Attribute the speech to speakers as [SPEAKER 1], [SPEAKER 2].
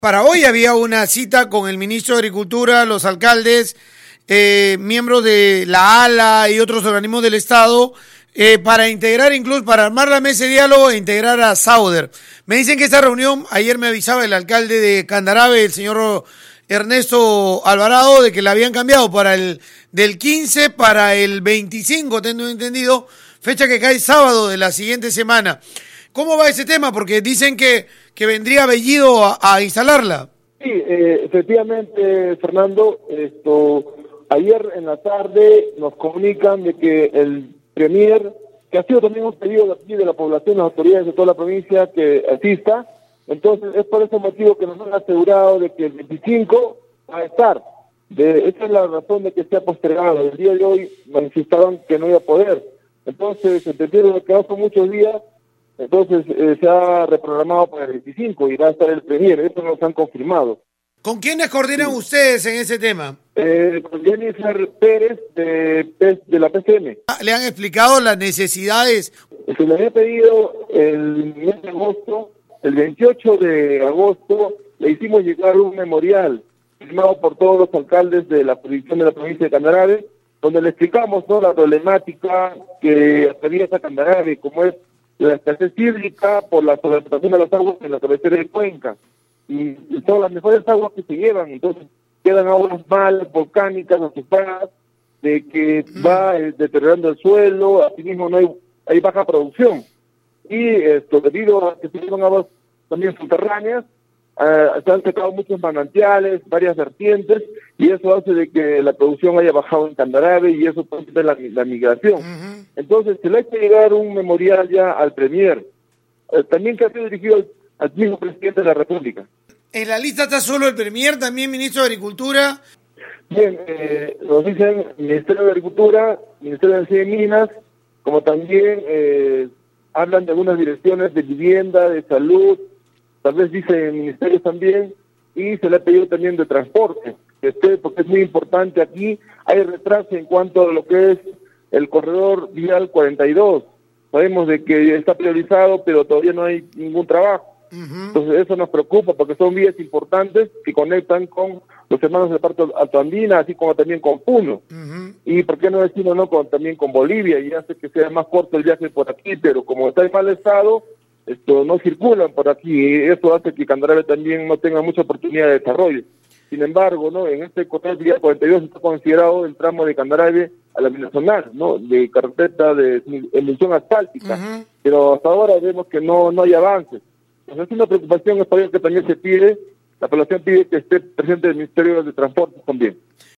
[SPEAKER 1] Para hoy había una cita con el ministro de Agricultura, los alcaldes, miembros de la ALA y otros organismos del Estado, para integrar, incluso para armar la mesa de diálogo e integrar a Sauder. Me dicen que esta reunión, ayer me avisaba el alcalde de Candarave, el señor Ernesto Alvarado, de que la habían cambiado para del 15 para el 25, tengo entendido, fecha que cae sábado de la siguiente semana. ¿Cómo va ese tema? Porque dicen que vendría Bellido a instalarla.
[SPEAKER 2] Sí, efectivamente, Fernando, ayer en la tarde nos comunican de que el premier, que ha sido también un pedido de aquí de la población, las autoridades de toda la provincia que asista, entonces es por ese motivo que nos han asegurado de que el 25 va a estar. Esa es la razón de que se ha postergado. El día de hoy manifestaron que no iba a poder. Entonces, entendieron que hace muchos días. Entonces se ha reprogramado para el 25 y va a estar el premier, eso nos han confirmado.
[SPEAKER 1] ¿Con quiénes coordinan ustedes en ese tema?
[SPEAKER 2] Con Jennifer Pérez de la PCM.
[SPEAKER 1] ¿Le han explicado las necesidades?
[SPEAKER 2] Se le había pedido el mes de agosto, el 28 de agosto, le hicimos llegar un memorial firmado por todos los alcaldes de la jurisdicción de la provincia de Candarave, donde le explicamos, ¿no?, la problemática que atraviesa Candarave, como es la escasez hídrica por la sobreexplotación de las aguas en la cabecera de Cuenca. Y son las mejores aguas que se llevan, entonces quedan aguas malas, volcánicas, ocupadas, de que va deteriorando el suelo, asimismo no hay baja producción. Y debido a que se llevan aguas también subterráneas, se han secado muchos manantiales, varias vertientes, y eso hace de que la producción haya bajado en Candarave y eso puede ser la migración. Entonces se le ha hecho llegar un memorial ya al premier, también que ha sido dirigido al mismo presidente de la República.
[SPEAKER 1] ¿En la lista está solo el premier, también ministro de Agricultura?
[SPEAKER 2] Bien, nos dicen Ministerio de Agricultura, Ministerio de Energía y Minas, como también hablan de algunas direcciones de vivienda, de salud, tal vez dice ministerios también, y se le ha pedido también de transporte, porque es muy importante aquí, hay retraso en cuanto a lo que es el corredor vial 42, sabemos de que está priorizado, pero todavía no hay ningún trabajo. Entonces eso nos preocupa porque son vías importantes que conectan con los hermanos de la parte altoandina, así como también con Puno. Y por qué no decirlo, no, también con Bolivia, y hace que sea más corto el viaje por aquí, pero como está en mal estado, no circulan por aquí, y eso hace que Candarave también no tenga mucha oportunidad de desarrollo. Sin embargo, ¿no?, en este corredor vial 42 está considerado el tramo de Candarave a la binacional, ¿no?, de carretera de emulsión asfáltica, pero hasta ahora vemos que no hay avances. Es una preocupación española que también se pide, la población pide que esté presente el Ministerio de Transporte también.